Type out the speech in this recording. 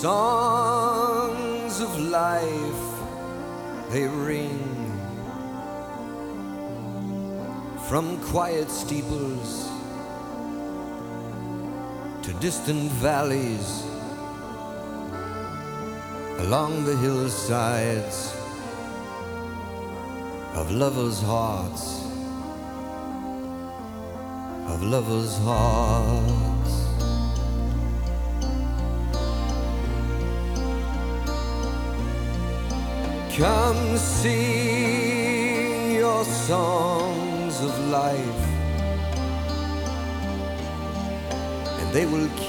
songs of life, they ring from quiet steeples to distant valleys, along the hillsides of lovers' hearts, of lovers' hearts. Come sing your songs of life, and they will keep